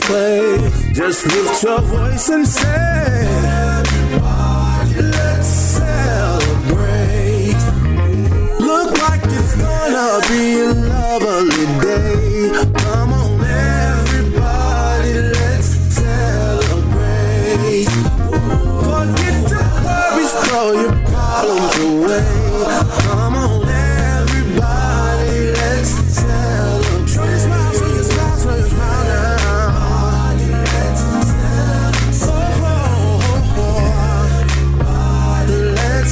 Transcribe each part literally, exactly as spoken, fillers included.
place. Just lift your voice and say, everybody, let's celebrate. Look like it's gonna be a lovely day. Come on, everybody, let's celebrate. Forget the worries, throw your problems away. Come on, everybody, let's celebrate. Show your smile, show your smile, show your smile now. Let's celebrate. Let's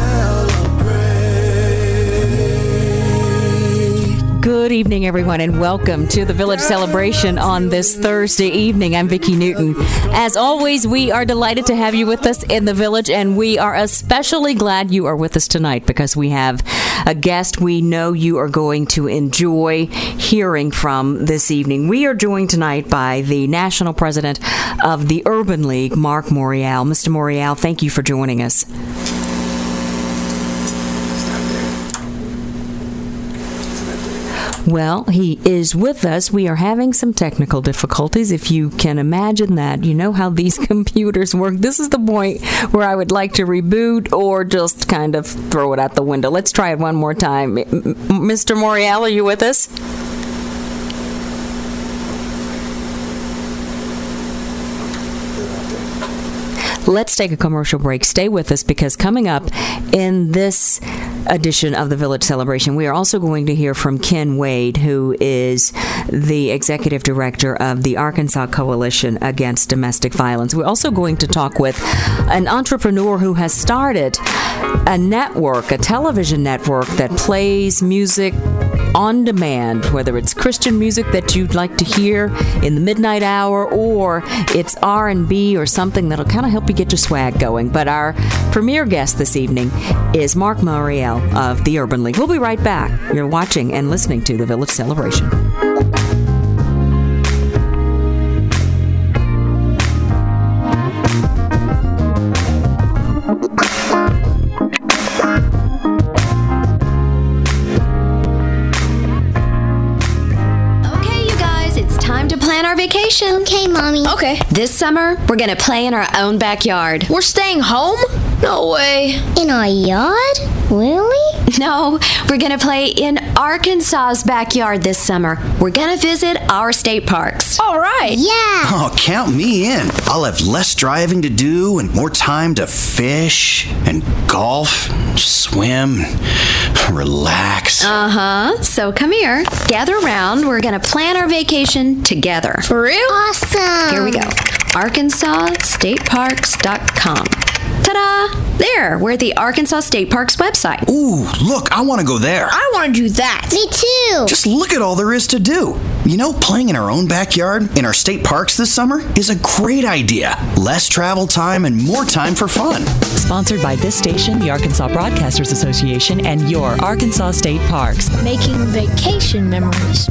celebrate. Good evening, everyone, and welcome to the Village Celebration on this Thursday evening. I'm Vicki Newton. As always, we are delighted to have you with us in the Village, and we are especially glad you are with us tonight because we have a guest we know you are going to enjoy hearing from this evening. We are joined tonight by the National President of the Urban League, Mark Morial. Mister Morial, thank you for joining us. Well, he is with us. We are having some technical difficulties, if you can imagine that. You know how these computers work. This is the point where I would like to reboot or just kind of throw it out the window. Let's try it one more time. Mister Morial, are you with us? Let's take a commercial break. Stay with us because coming up in this edition of the Village Celebration, we are also going to hear from Ken Wade, who is the Executive Director of the Arkansas Coalition Against Domestic Violence. We're also going to talk with an entrepreneur who has started a network, a television network that plays music on demand, whether it's Christian music that you'd like to hear in the midnight hour or it's R and B or something that'll kind of help you get your swag going. But our premier guest this evening is Mark Morial of the Urban League. We'll be right back. You're watching and listening to the Village Celebration. Vacation. Okay, Mommy. Okay. This summer, we're going to play in our own backyard. We're staying home? No way. In our yard? Really? No, we're going to play in Arkansas's backyard this summer. We're going to visit our state parks. All right. Yeah. Oh, count me in. I'll have less driving to do and more time to fish and golf, swim, relax. Uh-huh. So come here. Gather around. We're going to plan our vacation together. For real? Awesome. Here we go. Arkansas State Parks dot com. Ta-da! There, we're at the Arkansas State Parks website. Ooh, look, I want to go there. I want to do that. Me too. Just look at all there is to do. You know, playing in our own backyard in our state parks this summer is a great idea. Less travel time and more time for fun. Sponsored by this station, the Arkansas Broadcasters Association, and your Arkansas State Parks. Making vacation memories.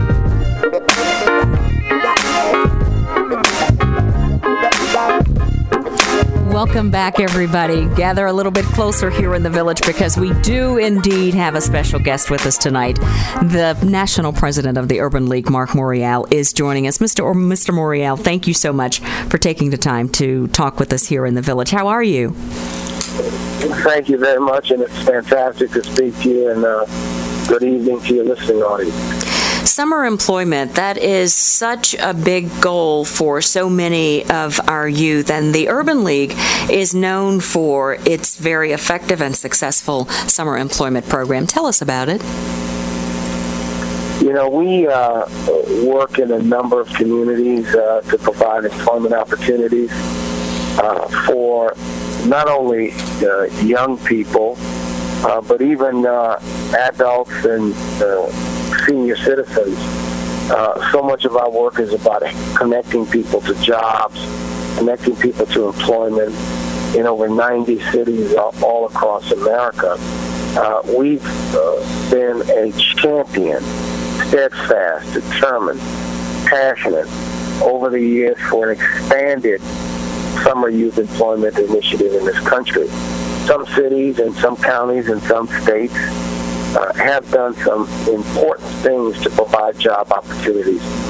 Welcome back, everybody. Gather a little bit closer here in the Village because we do indeed have a special guest with us tonight. The National President of the Urban League, Mark Morial, is joining us. Mister or Mister Morial, thank you so much for taking the time to talk with us here in the Village. How are you? Thank you very much, and it's fantastic to speak to you, and uh, good evening to your listening audience. Summer employment, that is such a big goal for so many of our youth, and the Urban League is known for its very effective and successful summer employment program. Tell us about it. You know, we uh, work in a number of communities uh, to provide employment opportunities uh, for not only uh, young people, uh, but even uh, adults and uh, senior citizens. Uh, so much of our work is about connecting people to jobs, connecting people to employment in over ninety cities all, all across America. Uh, we've uh, been a champion, steadfast, determined, passionate over the years for an expanded summer youth employment initiative in this country. Some cities and some counties and some states uh, have done some important things to provide job opportunities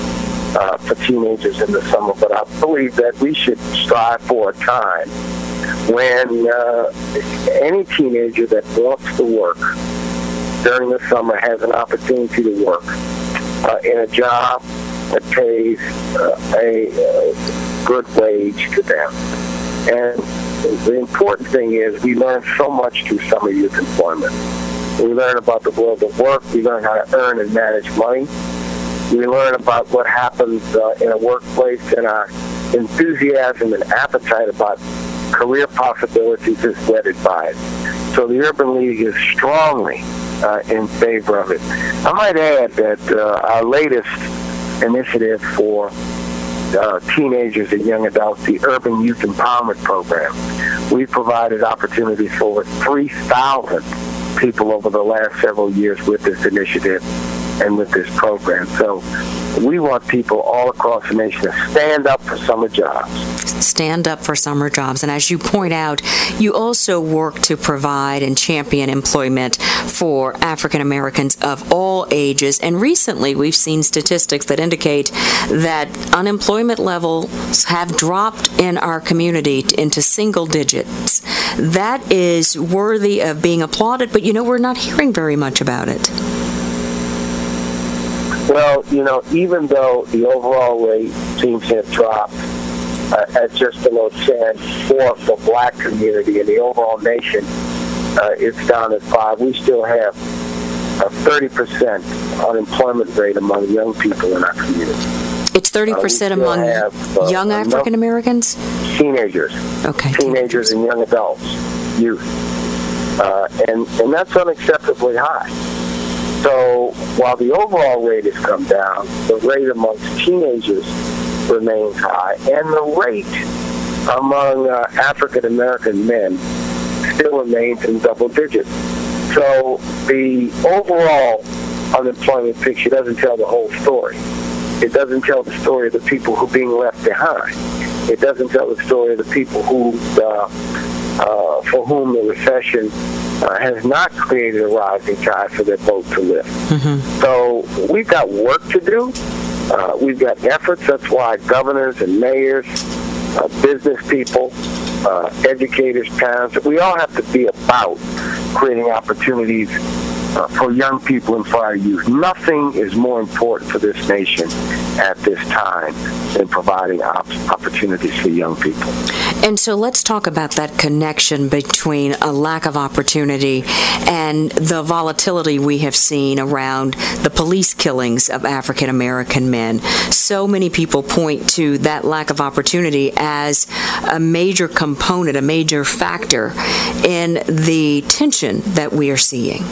uh, for teenagers in the summer. But I believe that we should strive for a time when uh, any teenager that wants to work during the summer has an opportunity to work uh, in a job that pays uh, a, a good wage to them. And the important thing is we learn so much through summer youth employment. We learn about the world of work. We learn how to earn and manage money. We learn about what happens uh, in a workplace, and our enthusiasm and appetite about career possibilities is whetted by it. So the Urban League is strongly uh, in favor of it. I might add that uh, our latest initiative for uh, teenagers and young adults, the Urban Youth Empowerment Program, we've provided opportunities for over three thousand people over the last several years with this initiative and with this program. So we want people all across the nation to stand up for summer jobs. Stand up for summer jobs. And as you point out, you also work to provide and champion employment for African Americans of all ages. And recently we've seen statistics that indicate that unemployment levels have dropped in our community into single digits. That is worthy of being applauded, but you know, we're not hearing very much about it. Well, you know, even though the overall rate seems to have dropped uh, at just below ten for the black community and the overall nation, uh, it's down at five. We still have a thirty percent unemployment rate among young people in our community. It's thirty percent uh, among have, uh, young African Americans? Teenagers. Okay. Teenagers and young adults, youth. Uh, and, and that's unacceptably high. So while the overall rate has come down, the rate amongst teenagers remains high, and the rate among uh, African American men still remains in double digits. So the overall unemployment picture doesn't tell the whole story. It doesn't tell the story of the people who are being left behind. It doesn't tell the story of the people who, uh, uh, for whom the recession uh, has not created a rising tide for their boat to lift. Mm-hmm. So we've got work to do. Uh, we've got efforts. That's why governors and mayors, uh, business people, uh, educators, parents, we all have to be about creating opportunities Uh, for young people and for our youth. Nothing is more important for this nation at this time than providing op- opportunities for young people. And so let's talk about that connection between a lack of opportunity and the volatility we have seen around the police killings of African American men. So many people point to that lack of opportunity as a major component, a major factor in the tension that we are seeing.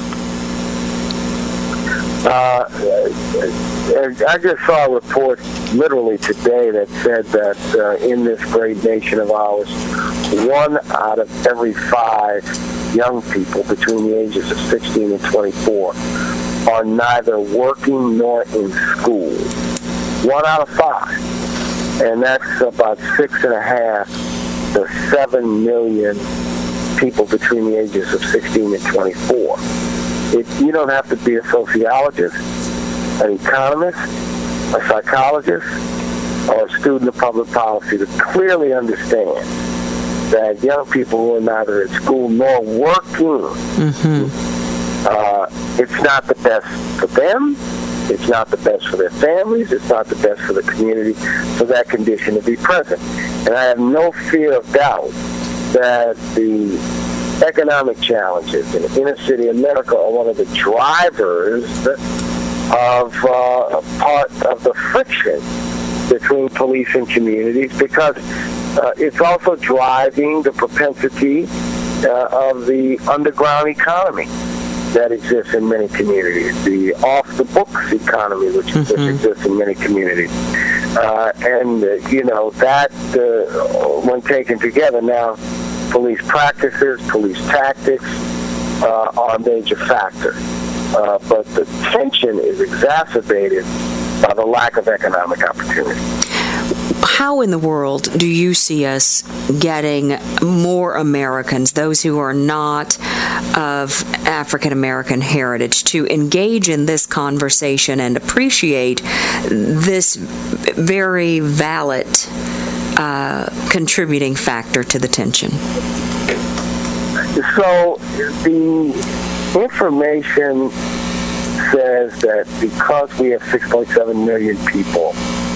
Uh, I just saw a report literally today that said that uh, in this great nation of ours, one out of every five young people between the ages of sixteen and twenty-four are neither working nor in school. One out of five. And that's about six and a half to seven million people between the ages of sixteen and twenty-four. It, you don't have to be a sociologist, an economist, a psychologist, or a student of public policy to clearly understand that young people who are neither at school nor working, mm-hmm. uh, it's not the best for them, it's not the best for their families, it's not the best for the community for that condition to be present. And I have no fear of doubt that the economic challenges in inner city America are one of the drivers of uh, part of the friction between police and communities, because uh, it's also driving the propensity uh, of the underground economy that exists in many communities, the off-the-books economy which, mm-hmm. which exists in many communities. Uh, and, uh, you know, that, uh, when taken together now, police practices, police tactics uh, are a major factor. Uh, but the tension is exacerbated by the lack of economic opportunity. how in the world do you see us getting more Americans, those who are not of African American heritage, to engage in this conversation and appreciate this very valid uh, contributing factor to the tension? So the information says that because we have six point seven million people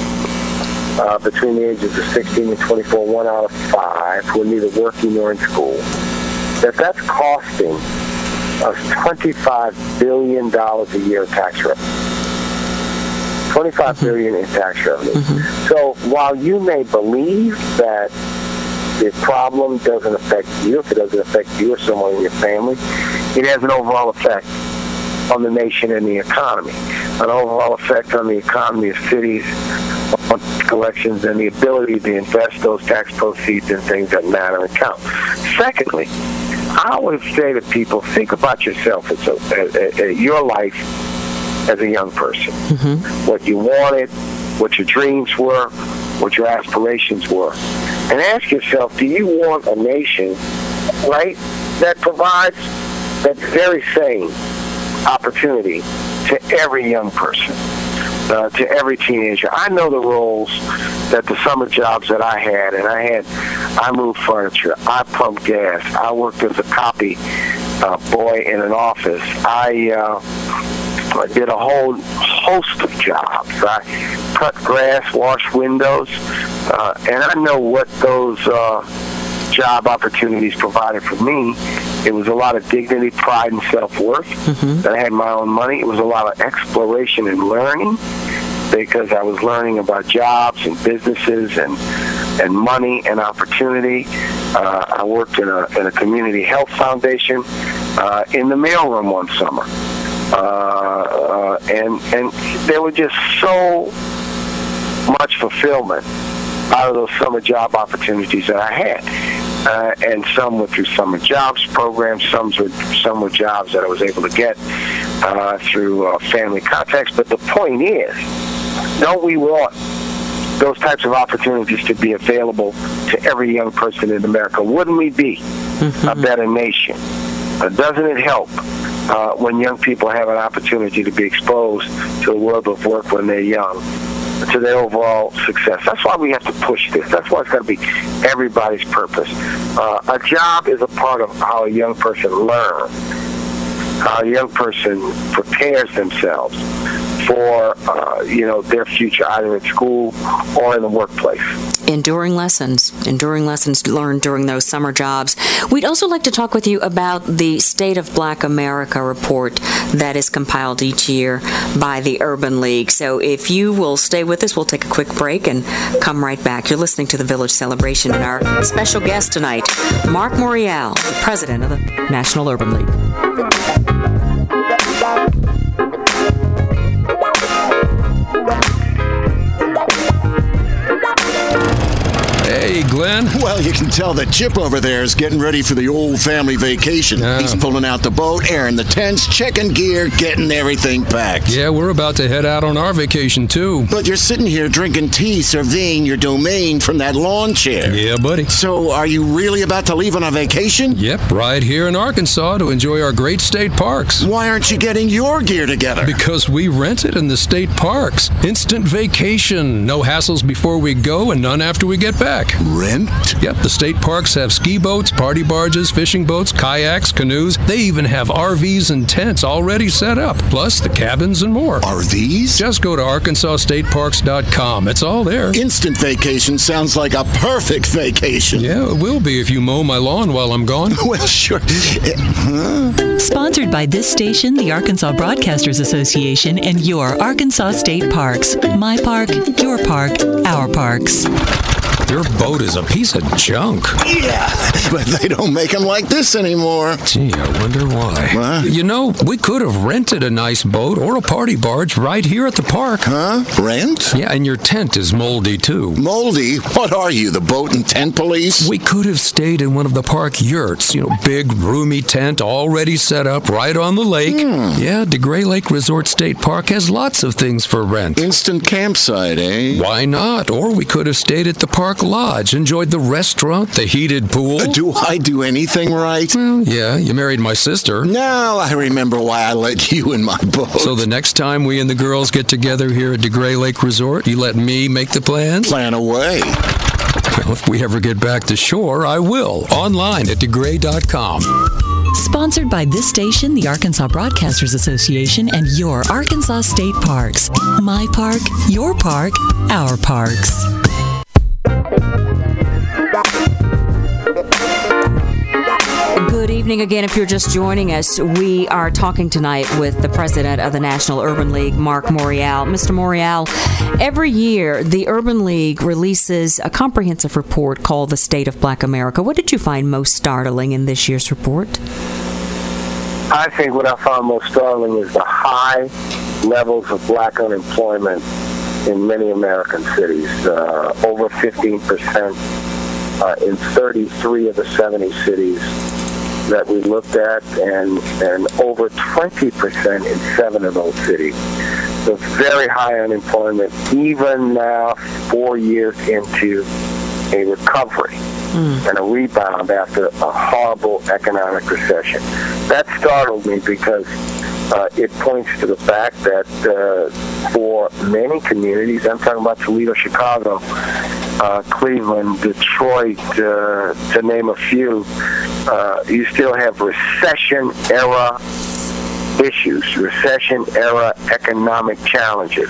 uh, between the ages of sixteen and twenty-four, one out of five who are neither working nor in school, that that's costing us twenty-five billion dollars a year in tax revenue. twenty-five billion dollars in tax revenue. Mm-hmm. So while you may believe that the problem doesn't affect you, if it doesn't affect you or someone in your family, it has an overall effect on the nation and the economy. An overall effect on the economy of cities, on collections, and the ability to invest those tax proceeds in things that matter and count. Secondly, I always say to people, think about yourself, it's a, a, a, your life as a young person. Mm-hmm. What you wanted, what your dreams were, what your aspirations were. And ask yourself, do you want a nation, right, that provides that very same opportunity to every young person, uh, to every teenager? I know the roles that the summer jobs that I had, and I had, I moved furniture, I pumped gas, I worked as a copy uh, boy in an office, I, uh, I did a whole host of jobs. I cut grass, washed windows, uh, and I know what those uh, job opportunities provided for me. It was a lot of dignity, pride, and self-worth. Mm-hmm. That I had my own money. It was a lot of exploration and learning, because I was learning about jobs and businesses and and money and opportunity. Uh, I worked in a in a community health foundation uh, in the mailroom one summer. Uh, uh, and and there were just so much fulfillment out of those summer job opportunities that I had. Uh, and some were through summer jobs programs, some were, some were jobs that I was able to get uh, through uh, family contacts. But the point is, don't we want those types of opportunities to be available to every young person in America? Wouldn't we be mm-hmm. a better nation? Uh, doesn't it help uh, when young people have an opportunity to be exposed to the world of work when they're young, to their overall success? That's why we have to push this. That's why it's got to be everybody's purpose. Uh, a job is a part of how a young person learns, how a young person prepares themselves for uh, you know, their future, either at school or in the workplace. Enduring lessons, enduring lessons learned during those summer jobs. We'd also like to talk with you about the State of Black America report that is compiled each year by the Urban League. So if you will stay with us, we'll take a quick break and come right back. You're listening to the Village Celebration, and our special guest tonight, Mark Morial, the president of the National Urban League. Hey, Glenn. Well, you can tell that Chip over there is getting ready for the old family vacation. Uh, He's pulling out the boat, airing the tents, checking gear, getting everything packed. Yeah, we're about to head out on our vacation, too. But you're sitting here drinking tea, surveying your domain from that lawn chair. Yeah, buddy. So, are you really about to leave on a vacation? Yep, right here in Arkansas to enjoy our great state parks. Why aren't you getting your gear together? Because we rent it in the state parks. Instant vacation. No hassles before we go and none after we get back. Rent? Yep, the state parks have ski boats, party barges, fishing boats, kayaks, canoes. They even have R Vs and tents already set up, plus the cabins and more. R Vs? Just go to arkansas state parks dot com. It's all there. Instant vacation sounds like a perfect vacation. Yeah, it will be if you mow my lawn while I'm gone. Well, sure. Huh? Sponsored by this station, the Arkansas Broadcasters Association, and your Arkansas State Parks. My park, your park, our parks. Your boat is a piece of junk. Yeah, but they don't make them like this anymore. Gee, I wonder why. What? You know, we could have rented a nice boat or a party barge right here at the park. Huh? Rent? Yeah, and your tent is moldy, too. Moldy? What are you, the boat and tent police? We could have stayed in one of the park yurts. You know, big, roomy tent already set up right on the lake. Hmm. Yeah, DeGray Lake Resort State Park has lots of things for rent. Instant campsite, eh? Why not? Or we could have stayed at the park lodge, enjoyed the restaurant, the heated pool. Uh, do I do anything right? Well, yeah, you married my sister. Now I remember why I let you in my boat. So the next time we and the girls get together here at DeGray Lake Resort, you let me make the plans? Plan away. Well, if we ever get back to shore, I will. Online at DeGray dot com. Sponsored by this station, the Arkansas Broadcasters Association, and your Arkansas State Parks. My park, your park, our parks. Good evening again. If you're just joining us, we are talking tonight with the president of the National Urban League, Mark Morial. Mister Morial, every year the Urban League releases a comprehensive report called The State of Black America. What did you find most startling in this year's report? I think what I found most startling is the high levels of black unemployment in many American cities, uh, over fifteen percent uh, in thirty-three of the seventy cities that we looked at, and, and over twenty percent in seven of those cities. So very high unemployment, even now, four years into a recovery mm. and a rebound after a horrible economic recession. That startled me because uh, it points to the fact that uh, for many communities, I'm talking about Toledo, Chicago, uh, Cleveland, Detroit, uh, to name a few, uh, you still have recession-era issues, recession-era economic challenges.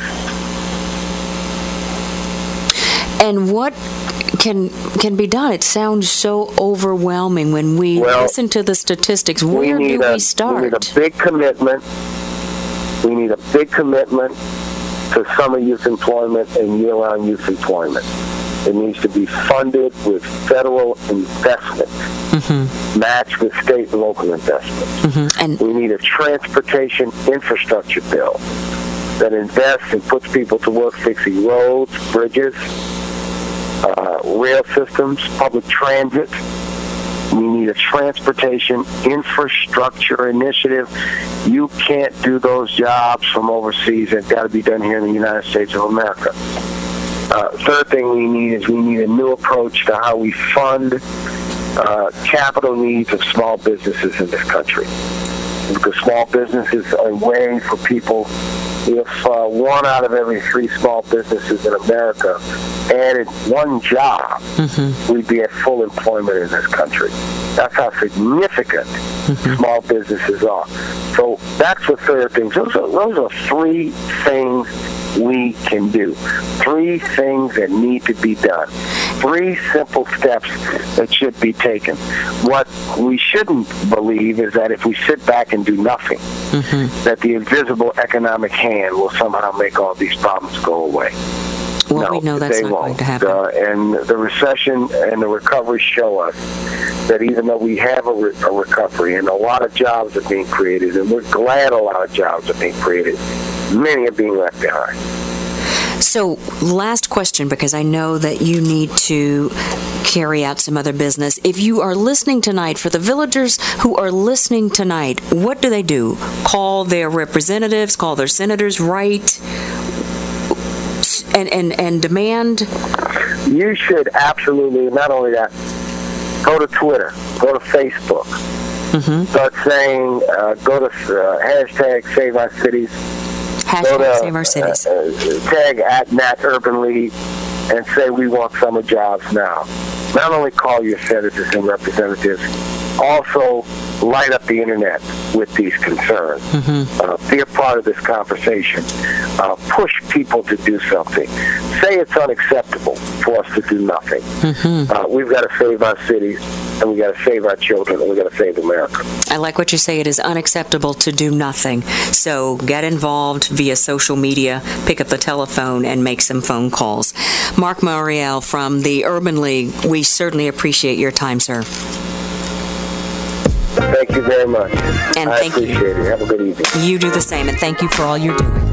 And what can can be done? It sounds so overwhelming when we well, listen to the statistics. Where we do a, we start? We need a big commitment. We need a big commitment to summer youth employment and year-round youth employment. It needs to be funded with federal investment, mm-hmm. matched with state and local investment. Mm-hmm. And we need a transportation infrastructure bill that invests and puts people to work fixing roads, bridges, uh, rail systems, public transit. We need a transportation infrastructure initiative. You can't do those jobs from overseas. They've got to be done here in the United States of America. Uh, third thing we need is we need a new approach to how we fund uh, capital needs of small businesses in this country. Because small businesses are a way for people, if uh, one out of every three small businesses in America added one job, mm-hmm. we'd be at full employment in this country. That's how significant mm-hmm. small businesses are. So that's the third thing. Those are, those are three things we can do. Three things that need to be done. Three simple steps that should be taken. What we shouldn't believe is that if we sit back and do nothing, mm-hmm. that the invisible economic hand will somehow make all these problems go away. Well, no, we know that's they not won't. going to happen. Uh, and the recession and the recovery show us that even though we have a, re- a recovery and a lot of jobs are being created, and we're glad a lot of jobs are being created, many are being left behind. So, last question, because I know that you need to carry out some other business. If you are listening tonight, for the villagers who are listening tonight, what do they do? Call their representatives, call their senators, write, and, and, and demand? You should absolutely, not only that, go to Twitter, go to Facebook, mm-hmm. start saying, uh, go to uh, hashtag Save Our Cities, hashtag go to, Save Our Cities, uh, uh, tag at Nat Urban League, and say we want summer jobs now. Not only call your senators and representatives, also light up the internet with these concerns. Mm-hmm. Uh, be a part of this conversation. Uh, push people to do something. Say it's unacceptable for us to do nothing. Mm-hmm. Uh, we've got to save our cities. and we got to save our children, and we got to save America. I like what you say. It is unacceptable to do nothing. So get involved via social media, pick up the telephone, and make some phone calls. Mark Morial from the Urban League, we certainly appreciate your time, sir. Thank you very much. And I thank appreciate you. it. Have a good evening. You do the same, and thank you for all you're doing.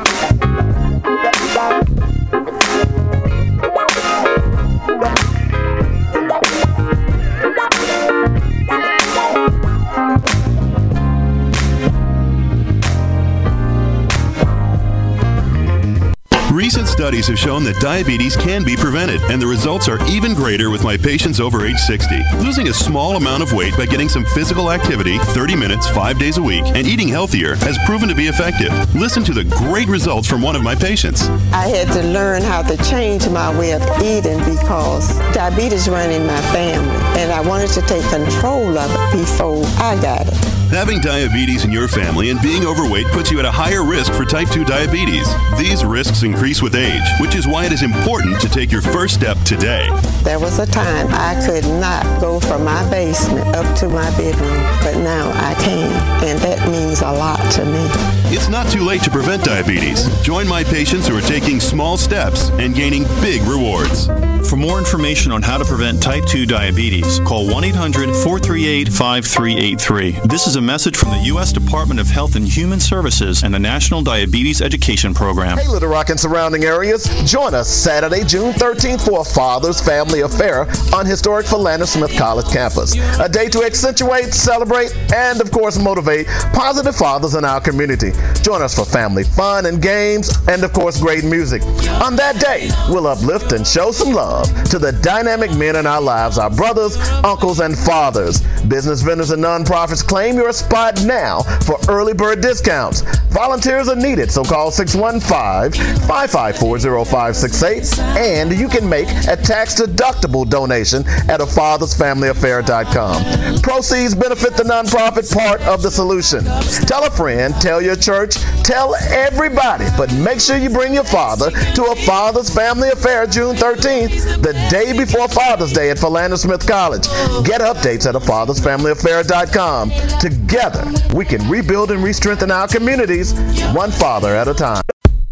Recent studies have shown that diabetes can be prevented, and the results are even greater with my patients over age sixty. Losing a small amount of weight by getting some physical activity, thirty minutes, five days a week, and eating healthier has proven to be effective. Listen to the great results from one of my patients. I had to learn how to change my way of eating because diabetes ran in my family, and I wanted to take control of it before I got it. Having diabetes in your family and being overweight puts you at a higher risk for type two diabetes. These risks increase with age, which is why it is important to take your first step today. There was a time I could not go from my basement up to my bedroom, but now I can, and that means a lot to me. It's not too late to prevent diabetes. Join my patients who are taking small steps and gaining big rewards. For more information on how to prevent type two diabetes, call one eight hundred, four three eight, five three eight three. This is a message from the U S Department of Health and Human Services and the National Diabetes Education Program. Hey, Little Rock and surrounding areas, join us Saturday, June thirteenth for a Father's Family Affair on historic Philander Smith College campus. A day to accentuate, celebrate, and of course motivate positive fathers in our community. Join us for family fun and games, and of course great music. On that day, we'll uplift and show some love to the dynamic men in our lives, our brothers, uncles, and fathers. Business vendors and nonprofits, claim your spot now for early bird discounts. Volunteers are needed, so call six one five, five five four, zero five six eight, and you can make a tax-deductible donation at a fathers family affair dot com. Proceeds benefit the nonprofit part of the solution. Tell a friend, tell your church, tell everybody, but make sure you bring your father to a Father's Family Affair June thirteenth, the day before Father's Day at Philander Smith College. Get updates at a fathers family affair dot com. Together, we can rebuild and re-strengthen our communities, one father at a time.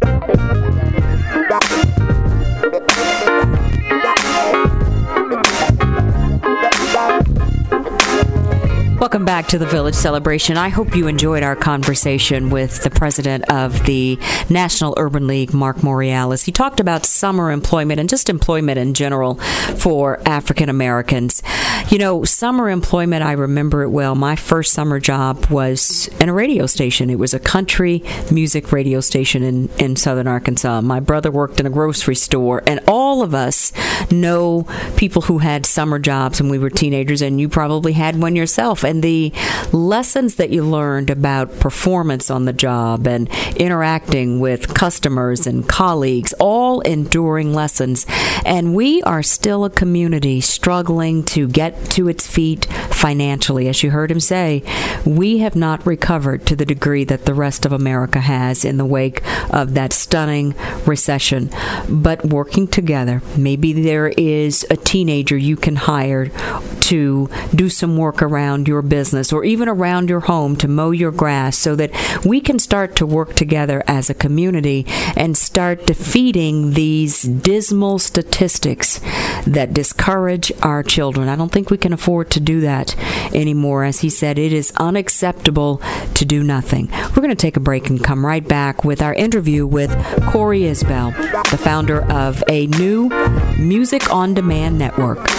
Welcome back to the Village Celebration. I hope you enjoyed our conversation with the president of the National Urban League, Mark Morial. He talked about summer employment and just employment in general for African Americans. You know, summer employment, I remember it well. My first summer job was in a radio station. It was a country music radio station in, in southern Arkansas. My brother worked in a grocery store, and all of us know people who had summer jobs when we were teenagers, and you probably had one yourself. And the lessons that you learned about performance on the job and interacting with customers and colleagues, all enduring lessons. And we are still a community struggling to get to its feet financially. As you heard him say, we have not recovered to the degree that the rest of America has in the wake of that stunning recession. But working together, maybe there is a teenager you can hire to do some work around your business or even around your home to mow your grass, so that we can start to work together as a community and start defeating these dismal statistics that discourage our children. I don't think we can afford to do that anymore. As he said, it is unacceptable to do nothing. We're going to take a break and come right back with our interview with Corey Isbell, the founder of a new music on demand network.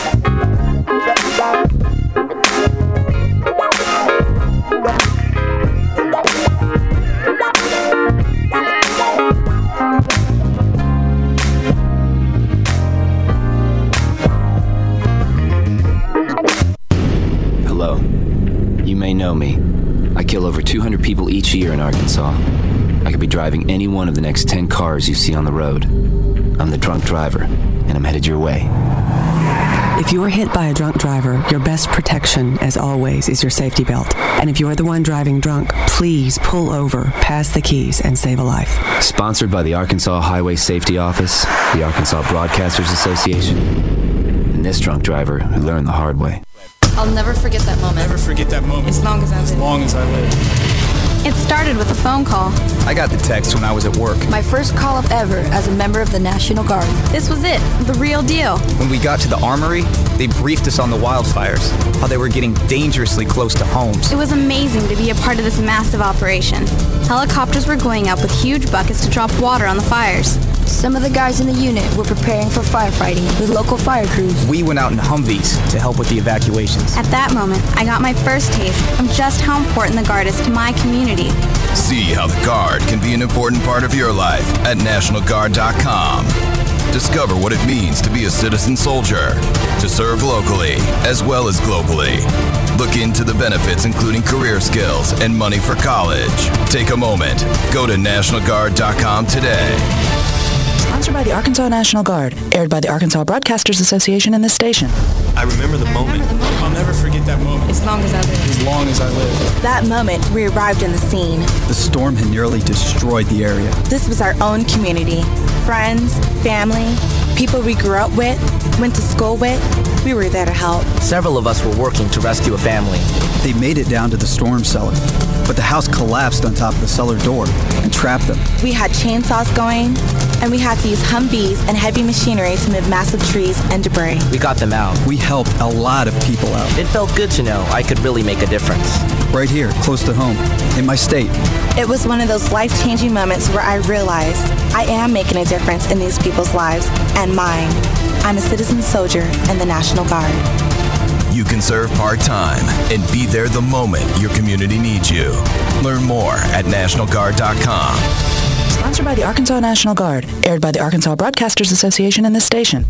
Hello. You may know me. I kill over two hundred people each year in Arkansas. I could be driving any one of the next ten cars you see on the road. I'm the drunk driver, and I'm headed your way. If you're hit by a drunk driver, your best protection, as always, is your safety belt. And if you're the one driving drunk, please pull over, pass the keys, and save a life. Sponsored by the Arkansas Highway Safety Office, the Arkansas Broadcasters Association, and this drunk driver who learned the hard way. I'll never forget that moment. Never forget that moment. As long as I live. As long as I live. It started with a phone call. I got the text when I was at work. My first call-up ever as a member of the National Guard. This was it, the real deal. When we got to the armory, they briefed us on the wildfires, how they were getting dangerously close to homes. It was amazing to be a part of this massive operation. Helicopters were going up with huge buckets to drop water on the fires. Some of the guys in the unit were preparing for firefighting with local fire crews. We went out in Humvees to help with the evacuations. At that moment, I got my first taste of just how important the Guard is to my community. See how the Guard can be an important part of your life at National Guard dot com. Discover what it means to be a citizen soldier, to serve locally as well as globally. Look into the benefits, including career skills and money for college. Take a moment. Go to National Guard dot com today. Sponsored by the Arkansas National Guard. Aired by the Arkansas Broadcasters Association and this station. I remember the moment. I'll never forget that moment. As long as I live. As long as I live. That moment, we arrived in the scene. The storm had nearly destroyed the area. This was our own community. Friends, family, people we grew up with, went to school with. We were there to help. Several of us were working to rescue a family. They made it down to the storm cellar, but the house collapsed on top of the cellar door and trapped them. We had chainsaws going, and we had to use Humvees and heavy machinery to move massive trees and debris. We got them out. We helped a lot of people out. It felt good to know I could really make a difference. Right here, close to home, in my state. It was one of those life-changing moments where I realized I am making a difference in these people's lives and mine. I'm a citizen soldier in the National Guard. You can serve part-time and be there the moment your community needs you. Learn more at National Guard dot com. Sponsored by the Arkansas National Guard. Aired by the Arkansas Broadcasters Association and this station.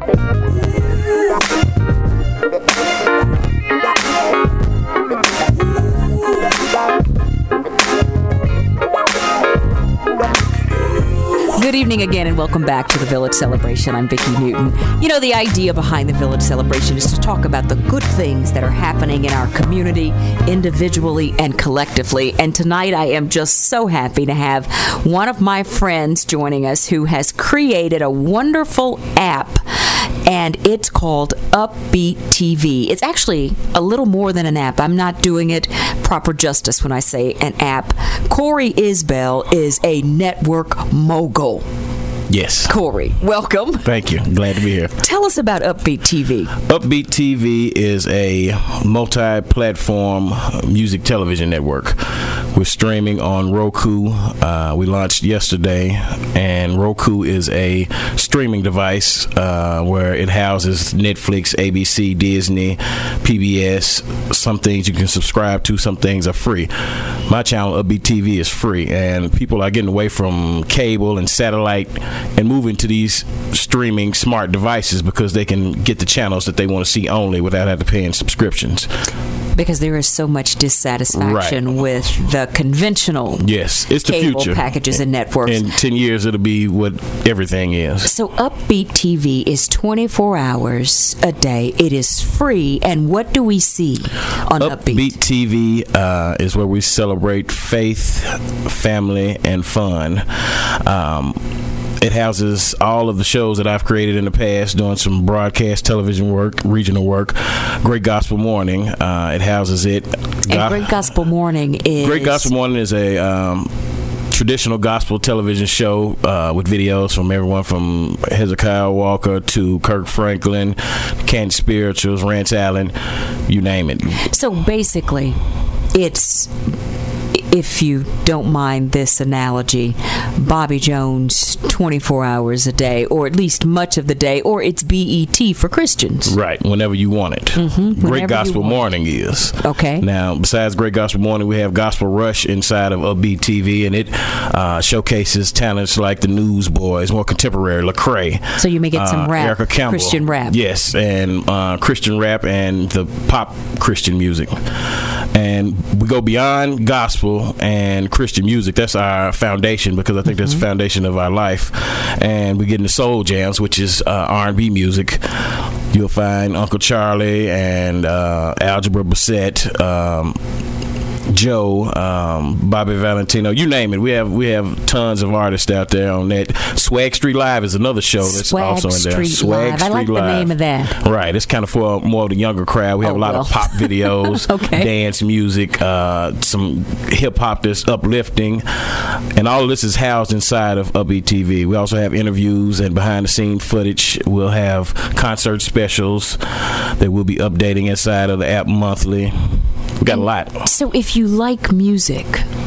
Good evening again and welcome back to the Village Celebration. I'm Vicki Newton. You know, the idea behind the Village Celebration is to talk about the good things that are happening in our community, individually and collectively. And tonight I am just so happy to have one of my friends joining us who has created a wonderful app, and it's called Upbeat T V. It's actually a little more than an app. I'm not doing it proper justice when I say an app. Corey Isbell is a network mogul. Yes. Corey, welcome. Thank you. Glad to be here. Tell us about Upbeat T V. Upbeat T V is a multi-platform music television network. We're streaming on Roku. Uh, we launched yesterday, and Roku is a streaming device uh, where it houses Netflix, A B C, Disney, P B S. Some things you can subscribe to, some things are free. My channel, Upbeat T V, is free, and people are getting away from cable and satellite and moving to these streaming smart devices because they can get the channels that they want to see only without having to pay in subscriptions. Because there is so much dissatisfaction right. with the conventional yes, it's the cable future. packages and networks. In ten years, it'll be what everything is. So Upbeat T V is twenty-four hours a day. It is free. And what do we see on Upbeat? Upbeat T V uh, is where we celebrate faith, family, and fun. Um, It houses all of the shows that I've created in the past, doing some broadcast television work, regional work. Great Gospel Morning, uh, it houses it. And Go- Great Gospel Morning is... Great Gospel Morning is a um, traditional gospel television show uh, with videos from everyone from Hezekiah Walker to Kirk Franklin, Canton Spirituals, Rance Allen, you name it. So basically, it's... if you don't mind this analogy, Bobby Jones twenty-four hours a day, or at least much of the day, or it's B E T for Christians. Right, whenever you want it. Mm-hmm, Great Gospel Morning is. Okay. Now, besides Great Gospel Morning, we have Gospel Rush inside of Upbeat T V, and it uh, showcases talents like the Newsboys, more contemporary, Lecrae. So you may get some uh, rap, Erica Campbell. Christian rap. Yes, and uh, Christian rap and the pop Christian music. And we go beyond gospel and Christian music. That's our foundation, because I think mm-hmm. that's the foundation of our life. And we get into soul jams, which is uh, R and B music. You'll find Uncle Charlie and uh, Algebra Bassett, um, Joe, um, Bobby Valentino, you name it. We have we have tons of artists out there on that. Swag Street Live is another show that's Swag also in there. Street Swag Live. Street I like Live. the name of that. Right. It's kind of for more of the younger crowd. We have Oh, a lot well. of pop videos, Okay. dance music, uh, some hip hop that's uplifting, and all of this is housed inside of Upbeat T V. We also have interviews and behind the scene footage. We'll have concert specials that we'll be updating inside of the app monthly. We got a lot. So if you like music,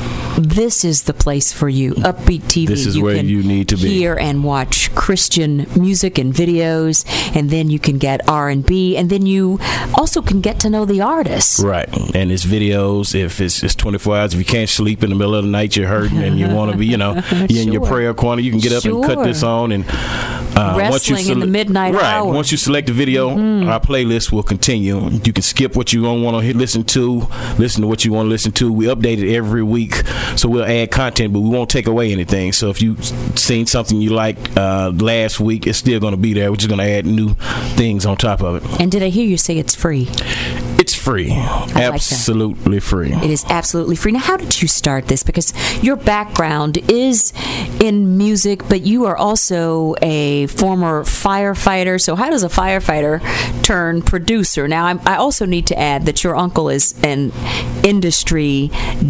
this is the place for you. Upbeat T V. This is you where can you need to be. Hear and watch Christian music and videos, and then you can get R and B, and then you also can get to know the artists. Right, and it's videos. If it's, it's twenty-four hours, if you can't sleep in the middle of the night, you're hurting, and you want to be, you know, you're in your Sure. prayer corner. You can get up and cut Sure. this on, and uh, once you Wrestling in the midnight right, hour. once you select the video, Mhm. our playlist will continue. You can skip what you don't want to listen to, listen to what you want to listen to. We update it every week, so we'll add content, but we won't take away anything. So if you seen something you like uh, last week, it's still going to be there. We're just going to add new things on top of it. And did I hear you say it's free? It's free, like that. absolutely free. It is absolutely free. Now, how did you start this? Because your background is in music, but you are also a former firefighter. So how does a firefighter turn producer? Now, I'm, I also need to add that your uncle is an industry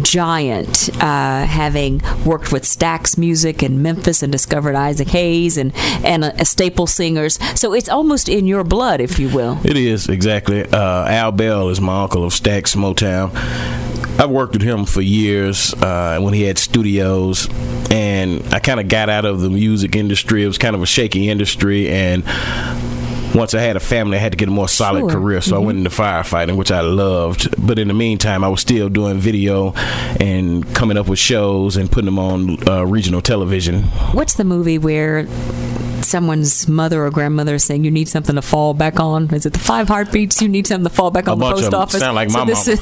giant, uh, having worked with Stax Music in Memphis and discovered Isaac Hayes and, and a, a staple singers. So it's almost in your blood, if you will. It is, exactly. Uh, Al Bell is my uncle of Stax Motown. I've worked with him for years uh, when he had studios, and I kind of got out of the music industry. It was kind of a shaky industry, and once I had a family, I had to get a more solid Sure. career, so Mhm. I went into firefighting, which I loved. But in the meantime, I was still doing video and coming up with shows and putting them on uh, regional television. What's the movie where someone's mother or grandmother is saying you need something to fall back on? Is it the Five Heartbeats? You need something to fall back A on the bunch post of 'em office. sound like so my this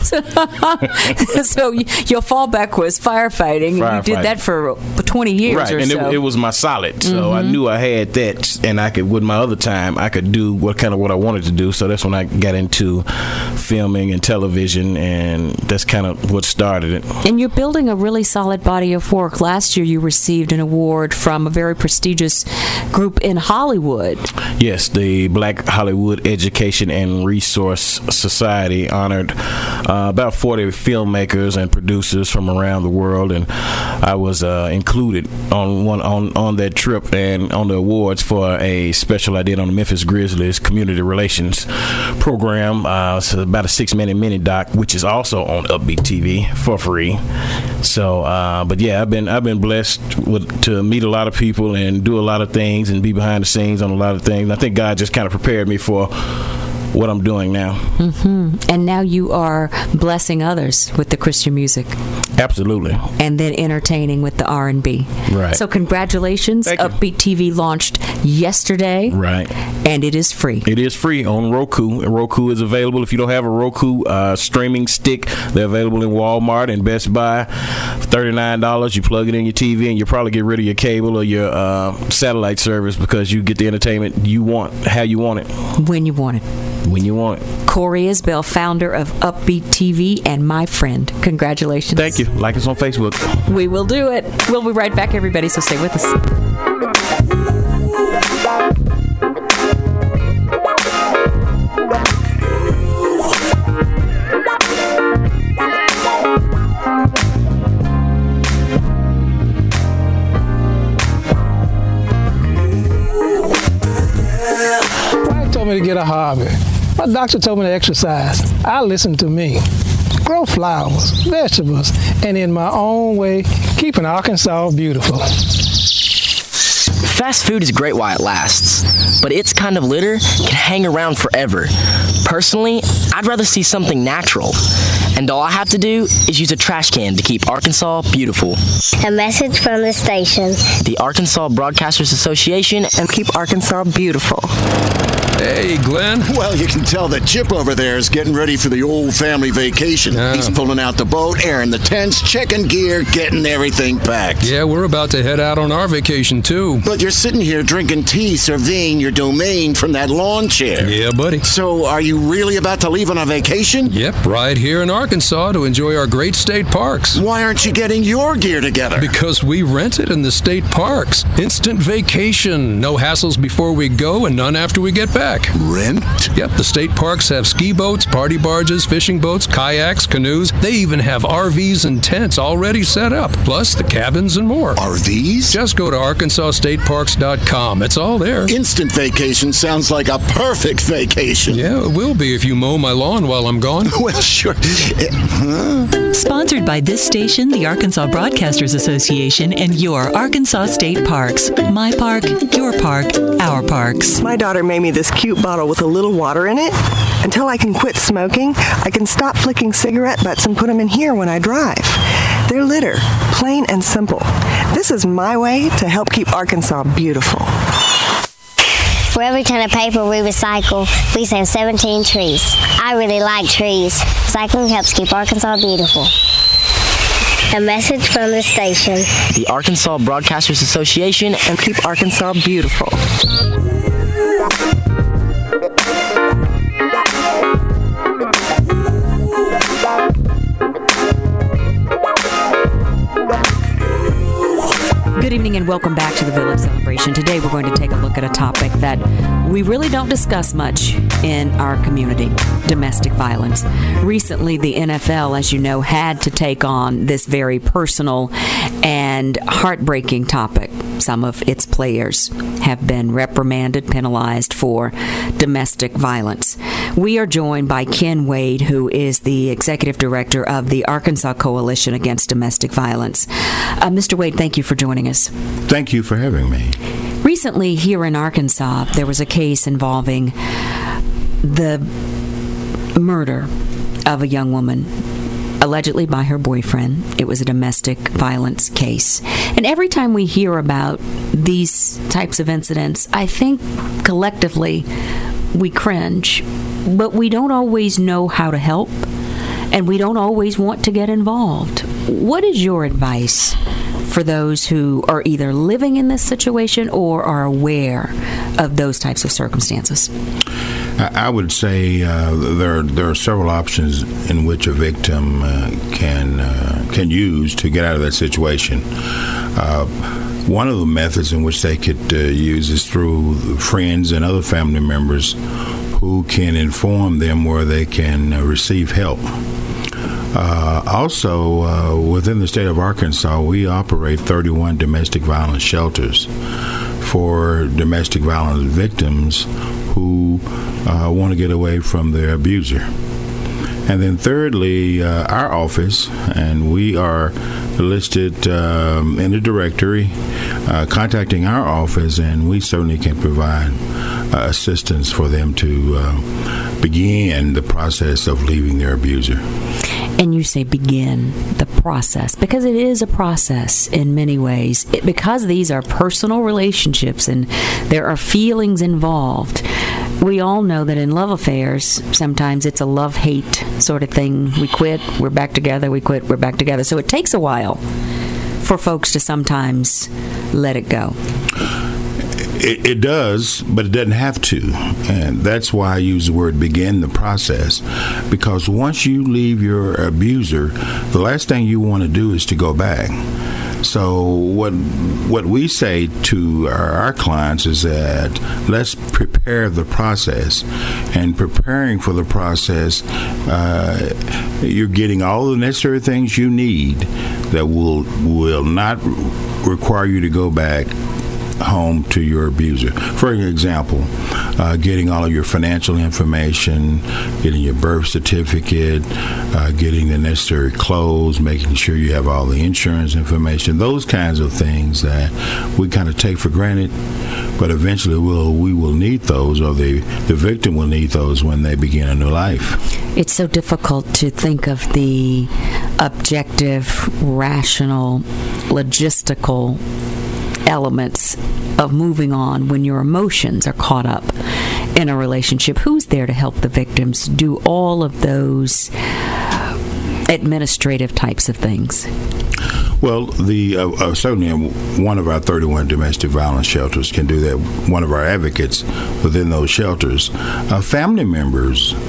is so y- your fallback was firefighting, and you Firefighting. did that for twenty years Right, or and so. it, it was my solid, so I Mhm. knew I had that, and I could, with my other time, I could do what kind of what I wanted to do. So that's when I got into filming and television, and that's kind of what started it. And you're building a really solid body of work. Last year, you received an award from a very prestigious group in Hollywood. Yes, the Black Hollywood Education and Resource Society honored uh, about forty filmmakers and producers from around the world, and I was uh, included on one on, on that trip and on the awards for a special I did on the Memphis Grizzlies community relations program. Uh, it's about a six-minute mini doc, which is also on Upbeat T V for free. So, uh, but yeah, I've been I've been blessed with, to meet a lot of people and do a lot of things and be behind the scenes on a lot of things. I think God just kind of prepared me for what I'm doing now. hmm And now you are blessing others with the Christian music, Absolutely. and then entertaining with the R and B. Right. So congratulations. Thank you. Upbeat T V launched yesterday. Right. And it is free. It is free on Roku. Roku is available. If you don't have a Roku uh, streaming stick, they're available in Walmart and Best Buy. For thirty-nine dollars, you plug it in your T V, and you'll probably get rid of your cable or your uh, satellite service because you get the entertainment you want, how you want it. When you want it. When you want it. Corey Isbell, founder of Upbeat T V, and my friend. Congratulations. Thank you. Like us on Facebook. We will do it. We'll be right back, everybody, so stay with us. Wife told me to get a hobby. My doctor told me to exercise. I listened to me. Grow flowers, vegetables, and in my own way, keeping Arkansas beautiful. Fast food is great while it lasts, but its kind of litter can hang around forever. Personally, I'd rather see something natural. And all I have to do is use a trash can to keep Arkansas beautiful. A message from the station. The Arkansas Broadcasters Association and keep Arkansas beautiful. Hey, Glenn. Well, you can tell that Chip over there is getting ready for the old family vacation. Yeah. He's pulling out the boat, airing the tents, checking gear, getting everything packed. Yeah, we're about to head out on our vacation, too. But you're sitting here drinking tea, surveying your domain from that lawn chair. Yeah, buddy. So, are you really about to leave on a vacation? Yep, right here in Arkansas. Arkansas to enjoy our great state parks. Why aren't you getting your gear together? Because we rent it in the state parks. Instant vacation. No hassles before we go and none after we get back. Rent? Yep, the state parks have ski boats, party barges, fishing boats, kayaks, canoes. They even have R Vs and tents already set up, plus the cabins and more. R Vs? Just go to arkansas state parks dot com. It's all there. Instant vacation sounds like a perfect vacation. Yeah, it will be if you mow my lawn while I'm gone. Well, sure. Huh? Sponsored by this station, the Arkansas Broadcasters Association, and your Arkansas State Parks. My park, your park, our parks. My daughter made me this cute bottle with a little water in it. Until I can quit smoking, I can stop flicking cigarette butts and put them in here when I drive. They're litter, plain and simple. This is my way to help keep Arkansas beautiful. For every ton of paper we recycle, we save seventeen trees. I really like trees. Recycling helps keep Arkansas beautiful. A message from the station, the Arkansas Broadcasters Association, and keep Arkansas beautiful. Good evening and welcome back to the Village Celebration. Today we're going to take a look at a topic that we really don't discuss much in our community, domestic violence. Recently, the N F L, as you know, had to take on this very personal and heartbreaking topic. Some of its players have been reprimanded, penalized for domestic violence. We are joined by Ken Wade, who is the executive director of the Arkansas Coalition Against Domestic Violence. Uh, Mister Wade, thank you for joining us. Thank you for having me. Recently, here in Arkansas, there was a case involving the murder of a young woman, allegedly by her boyfriend. It was a domestic violence case. And every time we hear about these types of incidents, I think collectively we cringe, but we don't always know how to help, and we don't always want to get involved. What is your advice for those who are either living in this situation or are aware of those types of circumstances? I would say uh, there there are several options in which a victim uh, can uh, can use to get out of that situation. Uh, one of the methods in which they could uh, use is through friends and other family members who can inform them where they can uh, receive help. Uh, also, uh, within the state of Arkansas, we operate thirty-one domestic violence shelters for domestic violence victims who uh, want to get away from their abuser. And then thirdly, uh, our office, and we are listed um, in the directory, uh, contacting our office, and we certainly can provide uh, assistance for them to uh, begin the process of leaving their abuser. And you say begin the process, because it is a process in many ways. It, because these are personal relationships and there are feelings involved. We all know that in love affairs, sometimes it's a love-hate sort of thing. We quit, we're back together, we quit, we're back together. So it takes a while for folks to sometimes let it go. It, it does, but it doesn't have to. And that's why I use the word begin the process. Because once you leave your abuser, the last thing you want to do is to go back. So what what we say to our, our clients is that let's prepare the process. And preparing for the process, uh, you're getting all the necessary things you need that will will not require you to go back home to your abuser. For example, uh, getting all of your financial information, getting your birth certificate, uh, getting the necessary clothes, making sure you have all the insurance information, those kinds of things that we kind of take for granted, but eventually we'll, we will need those, or the, the victim will need those when they begin a new life. It's so difficult to think of the objective, rational, logistical elements of moving on when your emotions are caught up in a relationship. Who's there to help the victims do all of those administrative types of things? Well, the uh, uh, certainly one of our thirty-one domestic violence shelters can do that. One of our advocates within those shelters, uh, family members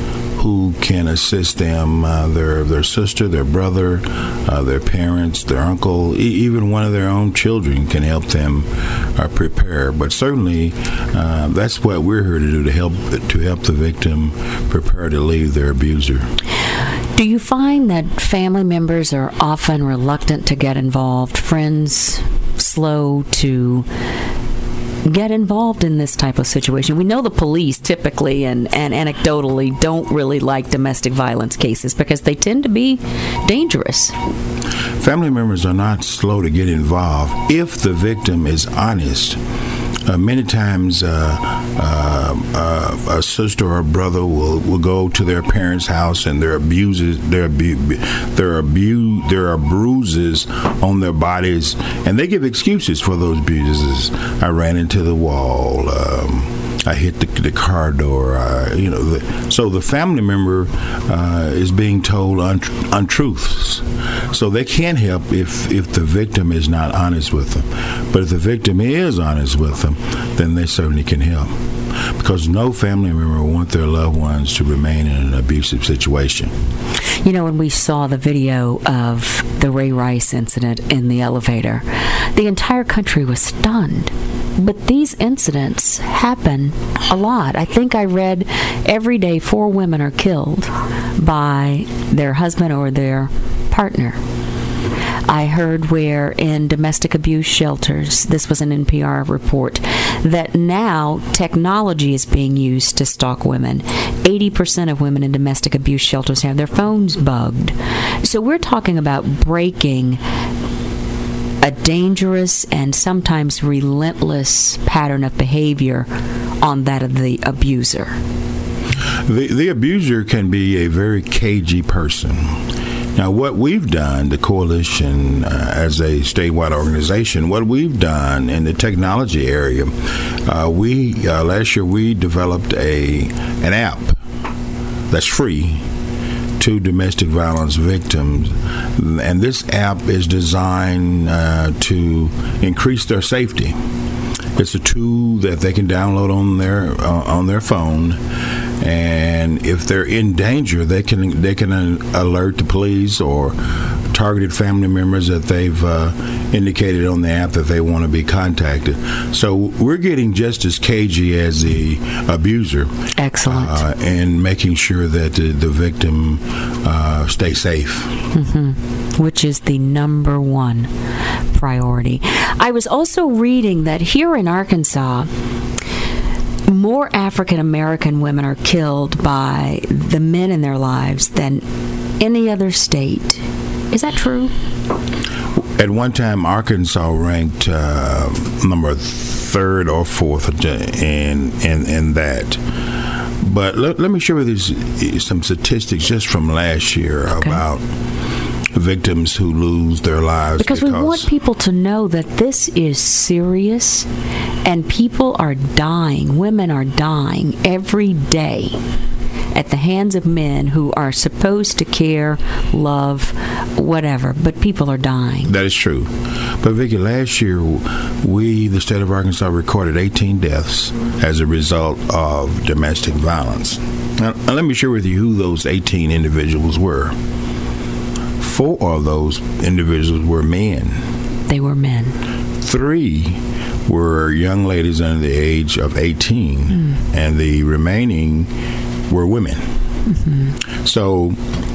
who can assist them, uh, their their sister, their brother, uh, their parents, their uncle, e- even one of their own children can help them uh, prepare. But certainly, uh, that's what we're here to do, to help to help the victim prepare to leave their abuser. Do you find that family members are often reluctant to get involved, friends slow to get involved in this type of situation? We know the police typically and, and anecdotally don't really like domestic violence cases because they tend to be dangerous. Family members are not slow to get involved if the victim is honest. Uh, many times, uh, uh, uh, a sister or a brother will, will go to their parents' house, and there abuses, there abu- there abu- there are bruises on their bodies, and they give excuses for those bruises. I ran into the wall. Um, I hit the, the car door. Uh, you know, the, so the family member uh, is being told untr- untruths. So they can't help if, if the victim is not honest with them. But if the victim is honest with them, then they certainly can help. Because no family member will want their loved ones to remain in an abusive situation. You know, when we saw the video of the Ray Rice incident in the elevator, the entire country was stunned. But these incidents happen a lot. I think I read every day four women are killed by their husband or their partner. I heard where in domestic abuse shelters, this was an N P R report, that now technology is being used to stalk women. eighty percent of women in domestic abuse shelters have their phones bugged. So we're talking about breaking a dangerous and sometimes relentless pattern of behavior on that of the abuser. The, the abuser can be a very cagey person. Now, what we've done, the coalition uh, as a statewide organization, what we've done in the technology area, uh, we uh, last year we developed a an app that's free to domestic violence victims, and this app is designed uh, to increase their safety. It's a tool that they can download on their uh, on their phone, and if they're in danger, they can they can alert the police or targeted family members that they've uh, indicated on the app that they want to be contacted. So we're getting just as cagey as the abuser. Excellent. Uh, and making sure that the, the victim uh, stays safe. Mm-hmm. Which is the number one priority. I was also reading that here in Arkansas, more African American women are killed by the men in their lives than any other state. Is that true? At one time, Arkansas ranked uh, number third or fourth in in, in that. But let, let me share with you some statistics just from last year okay. about victims who lose their lives. Because, because we want people to know that this is serious and people are dying. Women are dying every day at the hands of men who are supposed to care, love, whatever, but people are dying. That is true. But Vicki, last year we, the state of Arkansas, recorded eighteen deaths as a result of domestic violence. Now, now let me share with you who those eighteen individuals were. Four of those individuals were men. They were men. Three were young ladies under the age of eighteen, mm. and the remaining were women. Mm-hmm. So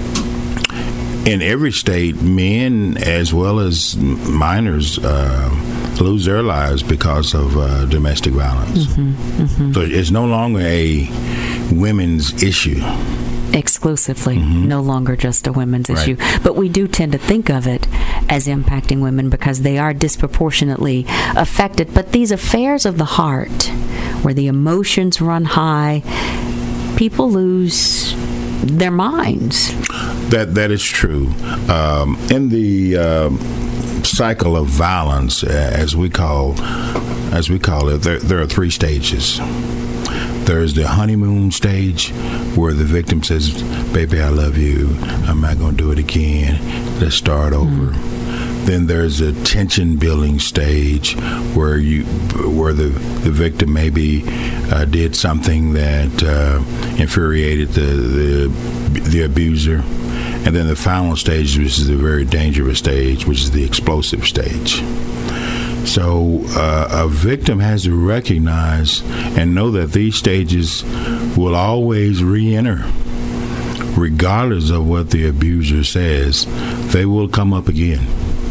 in every state, men as well as minors uh, lose their lives because of uh, domestic violence. Mm-hmm. Mm-hmm. So it's no longer a women's issue. Exclusively, mm-hmm. no longer just a women's right. issue. But we do tend to think of it as impacting women because they are disproportionately affected. But these affairs of the heart, where the emotions run high, people lose their minds. That that is true. Um, in the um, cycle of violence, as we call as we call it, there, there are three stages. There's the honeymoon stage, where the victim says, "Baby, I love you. I'm not going to do it again. Let's start over." Mm. then there's a tension building stage where you where the, the victim maybe uh, did something that uh, infuriated the, the the abuser. And then the final stage, which is a very dangerous stage, which is the explosive stage. So uh, a victim has to recognize and know that these stages will always re-enter. Regardless of what the abuser says, they will come up again.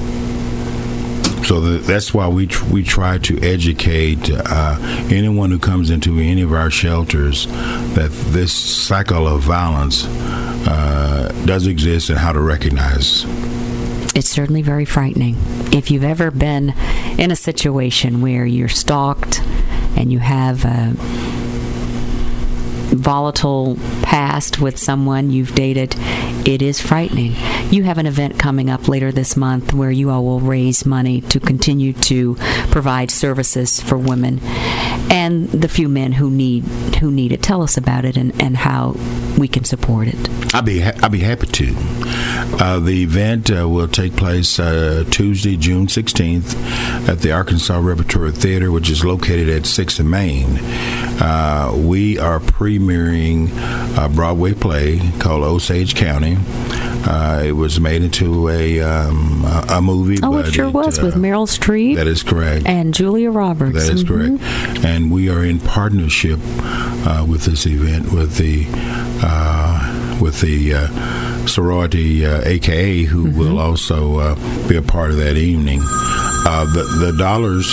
So the, that's why we tr- we try to educate uh, anyone who comes into any of our shelters that this cycle of violence uh, does exist and how to recognize. It's certainly very frightening. If you've ever been in a situation where you're stalked and you have a volatile past with someone you've dated, it is frightening. You have an event coming up later this month where you all will raise money to continue to provide services for women and the few men who need who need it. Tell us about it and, and how we can support it. I'll be ha- I'll be happy to. Uh, the event uh, will take place uh, Tuesday, June sixteenth, at the Arkansas Repertory Theater, which is located at sixth and Main. Uh, we are premiering a Broadway play called Osage County. Uh, it was made into a um, a, a movie. Oh, but it sure it, was, uh, with Meryl Streep. That is correct. And Julia Roberts. That is mm-hmm. correct. And we are in partnership uh, with this event with the uh, with the uh, sorority uh, A K A, who mm-hmm. will also uh, be a part of that evening. Uh, the the dollars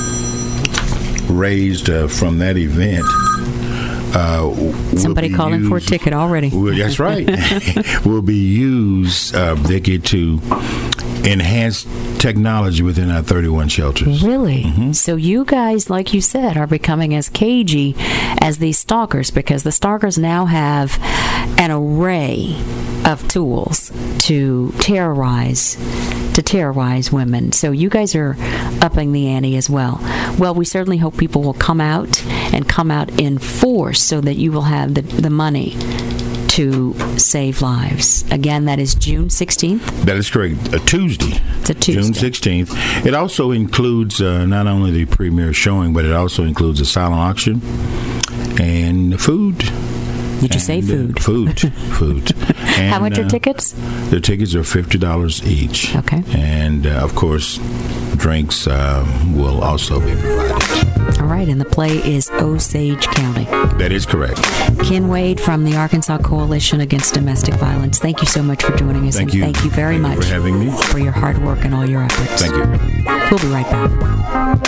raised uh, from that event. Uh, Somebody calling used, for a ticket already. Well, that's right. Will be used, uh, Vicki, to enhance technology within our thirty-one shelters. Really? Mm-hmm. So you guys, like you said, are becoming as cagey as these stalkers, because the stalkers now have an array of tools to terrorize to terrorize women. So you guys are upping the ante as well. Well, we certainly hope people will come out and come out in force so that you will have the, the money to save lives. Again, that is June sixteenth. That is correct. A Tuesday. It's a Tuesday. June sixteenth. It also includes uh, not only the premiere showing, but it also includes a silent auction and food. Did you say food? Uh, food. Food. And, how much are uh, tickets? The tickets are fifty dollars each. Okay. And, uh, of course, drinks uh, will also be provided. All right, and the play is Osage County. That is correct. Ken Wade from the Arkansas Coalition Against Domestic Violence. Thank you so much for joining us. Thank and you. Thank you very thank much you for having me. For your hard work and all your efforts. Thank you. We'll be right back.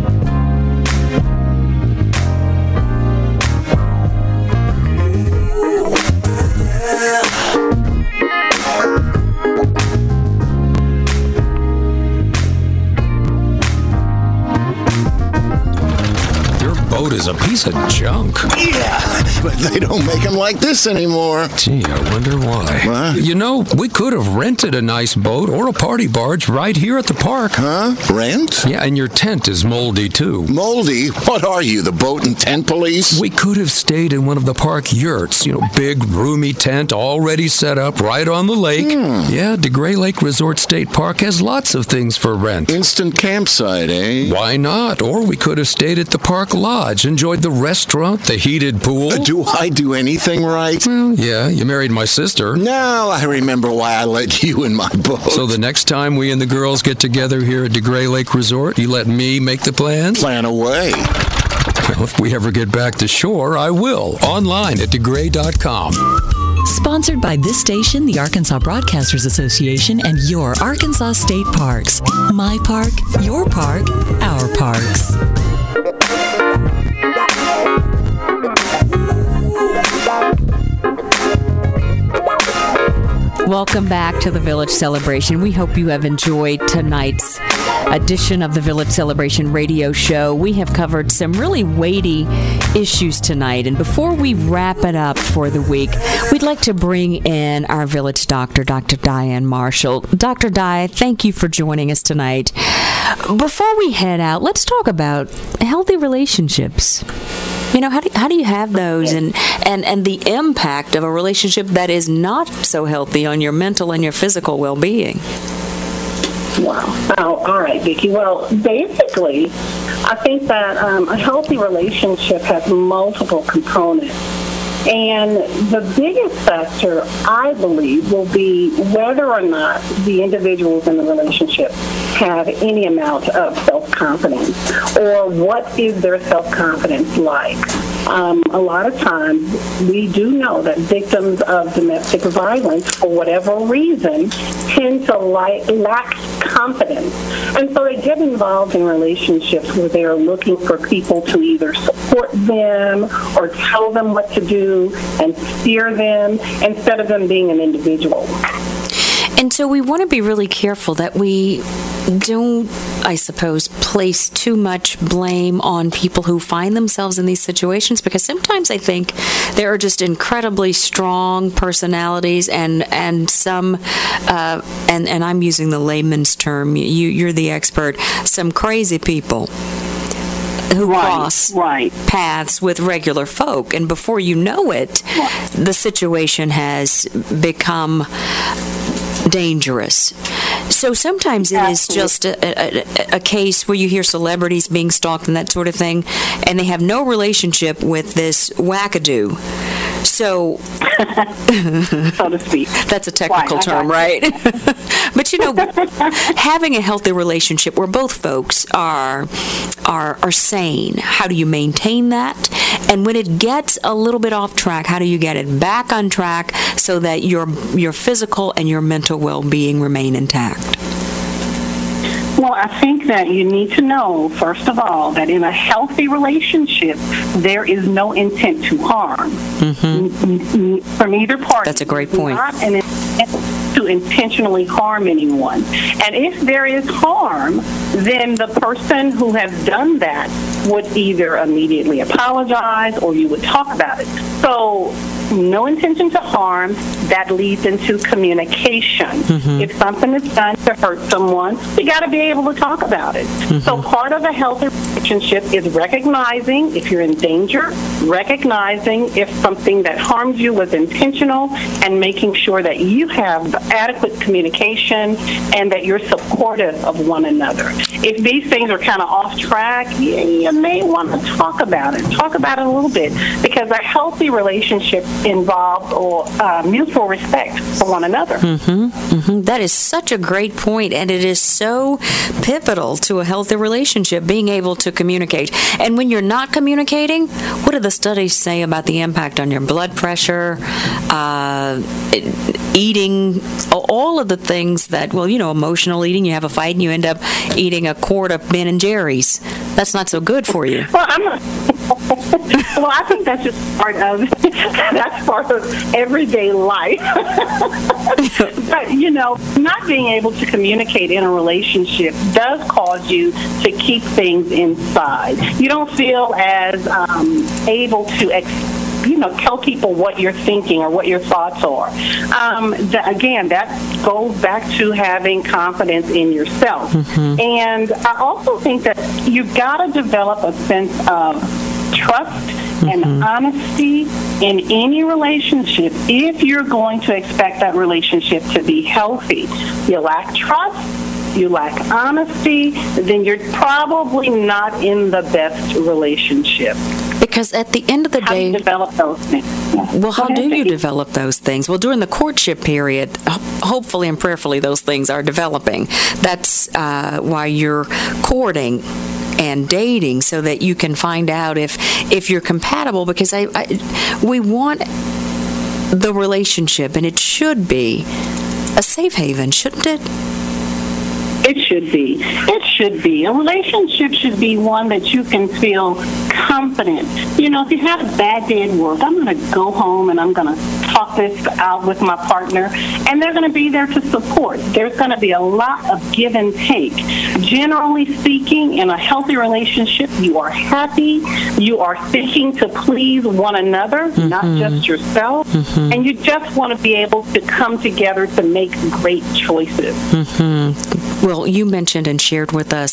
Boat is a piece of junk. Yeah, but they don't make them like this anymore. Gee, I wonder why. What? You know, we could have rented a nice boat or a party barge right here at the park. Huh? Rent? Yeah, and your tent is moldy, too. Moldy? What are you, the boat and tent police? We could have stayed in one of the park yurts. You know, big, roomy tent already set up right on the lake. Hmm. Yeah, DeGray Lake Resort State Park has lots of things for rent. Instant campsite, eh? Why not? Or we could have stayed at the park lodge, enjoyed the restaurant, the heated pool. Uh, do I do anything right? Well, yeah, you married my sister. Now I remember why I let you in my boat. So the next time we and the girls get together here at DeGray Lake Resort, you let me make the plans? Plan away. Well, if we ever get back to shore, I will. Online at DeGray dot com. Sponsored by this station, the Arkansas Broadcasters Association, and your Arkansas State Parks. My park, your park, our parks. Welcome back to the Village Celebration. We hope you have enjoyed tonight's edition of the Village Celebration radio show. We have covered some really weighty issues tonight. And before we wrap it up for the week, we'd like to bring in our village doctor, Doctor Diane Marshall. Doctor Di, thank you for joining us tonight. Before we head out, let's talk about healthy relationships. You know, how do, how do you have those, and, and, and the impact of a relationship that is not so healthy on your mental and your physical well-being? Wow. Oh, all right, Vicki. Well, basically, I think that um, a healthy relationship has multiple components. And the biggest factor, I believe, will be whether or not the individuals in the relationship have any amount of self-confidence, or what is their self-confidence like. Um, a lot of times, we do know that victims of domestic violence, for whatever reason, tend to li- lack confidence. And so they get involved in relationships where they are looking for people to either support them or tell them what to do and steer them instead of them being an individual. And so we want to be really careful that we don't, I suppose, place too much blame on people who find themselves in these situations, because sometimes I think there are just incredibly strong personalities and and some, uh, and, and I'm using the layman's term, you, you're the expert, some crazy people who right, cross right. paths with regular folk, and before you know it, right. the situation has become dangerous. So sometimes it Absolutely. is just a, a, a case where you hear celebrities being stalked and that sort of thing, and they have no relationship with this wackadoo. So, so to speak. That's a technical right, term, right? But you know, having a healthy relationship where both folks are are are sane, how do you maintain that? And when it gets a little bit off track, how do you get it back on track so that your your physical and your mental well-being remain intact? Well, I think that you need to know, first of all, that in a healthy relationship, there is no intent to harm mm-hmm. from either party. That's a great point. Not an intent to intentionally harm anyone. And if there is harm, then the person who has done that would either immediately apologize or you would talk about it. So, no intention to harm, that leads into communication. Mm-hmm. If something is done to hurt someone, you got to be able to talk about it. Mm-hmm. So part of a healthy relationship is recognizing if you're in danger, recognizing if something that harmed you was intentional, and making sure that you have adequate communication and that you're supportive of one another. If these things are kind of off track, you, you may want to talk about it. Talk about it a little bit, because a healthy relationship involved or uh, mutual respect for one another. Mm-hmm, mm-hmm. That is such a great point, and it is so pivotal to a healthy relationship, being able to communicate. And when you're not communicating, what do the studies say about the impact on your blood pressure, uh, eating, all of the things that, well, you know, emotional eating, you have a fight and you end up eating a quart of Ben and Jerry's. That's not so good for you. Well, I'm not, well, I think that's just part of that's part of everyday life. But, you know, not being able to communicate in a relationship does cause you to keep things inside. You don't feel as um, able to express, you know, tell people what you're thinking or what your thoughts are. Um, th- again, that goes back to having confidence in yourself. Mm-hmm. And I also think that you've got to develop a sense of trust mm-hmm. and honesty in any relationship if you're going to expect that relationship to be healthy. You lack trust, you lack honesty, then you're probably not in the best relationship. Because at the end of the how day, do you develop those things? Yeah. Well, how do you develop those things? Well, during the courtship period, hopefully and prayerfully, those things are developing. That's uh, why you're courting and dating, so that you can find out if if you're compatible. Because I, I we want the relationship, and it should be a safe haven, shouldn't it? It should be. It should be. A relationship should be one that you can feel confident. You know, if you have a bad day at work, I'm going to go home and I'm going to talk this out with my partner, and they're going to be there to support. There's going to be a lot of give and take. Generally speaking, in a healthy relationship, you are happy, you are seeking to please one another, mm-hmm. not just yourself, mm-hmm. and you just want to be able to come together to make great choices. Mm-hmm. Well, you mentioned and shared with us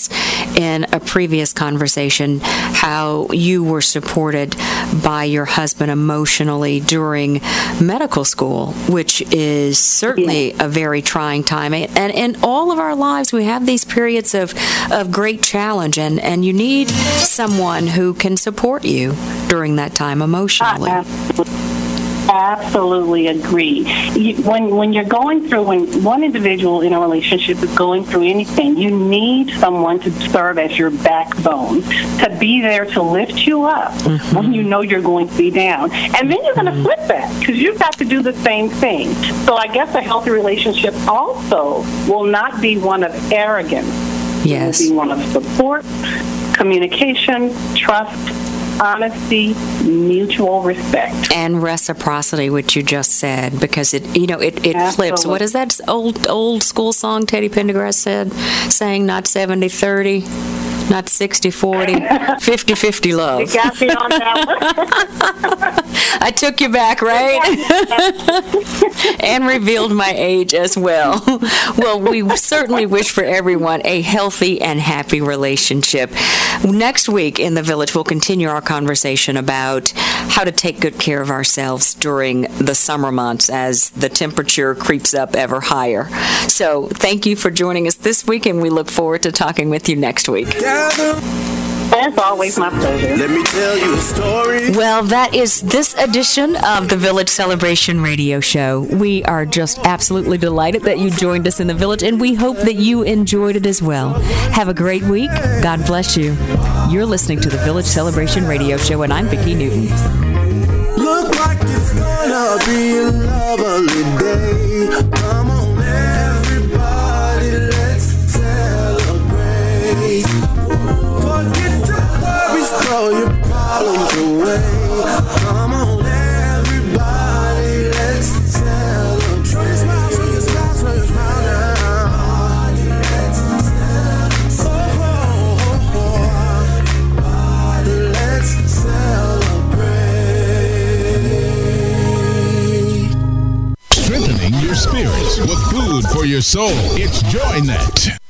in a previous conversation how you were supported by your husband emotionally during medical school, which is certainly a very trying time. And in all of our lives, we have these periods of, of great challenge, and, and you need someone who can support you during that time emotionally. Absolutely agree. You, when when you're going through, when one individual in a relationship is going through anything, you need someone to serve as your backbone, to be there to lift you up mm-hmm. when you know you're going to be down. And then you're going to flip that, because you've got to do the same thing. So I guess a healthy relationship also will not be one of arrogance. Yes. It will be one of support, communication, trust, honesty, mutual respect, and reciprocity, which you just said, because it, you know, it, it flips. What is that old old school song Teddy Pendergrass said, saying not seventy thirty, not sixty forty, fifty fifty love. You got me on that one. I took you back, right? And revealed my age as well. Well, we certainly wish for everyone a healthy and happy relationship. Next week in the Village, we'll continue our conversation about how to take good care of ourselves during the summer months as the temperature creeps up ever higher. So thank you for joining us this week, and we look forward to talking with you next week. It's always my pleasure. Let me tell you a story. Well, that is this edition of the Village Celebration Radio Show. We are just absolutely delighted that you joined us in the Village, and we hope that you enjoyed it as well. Have a great week. God bless you. You're listening to the Village Celebration Radio Show, and I'm Vicki Newton. Look like it's gonna be a lovely day. Come on, everybody, let's celebrate. Throw your problems away. Come on, everybody, let's celebrate. Show your smile, show your smile, show your smile now. Let's celebrate. Let's celebrate. Strengthening your spirits with food for your soul. It's JoyNet.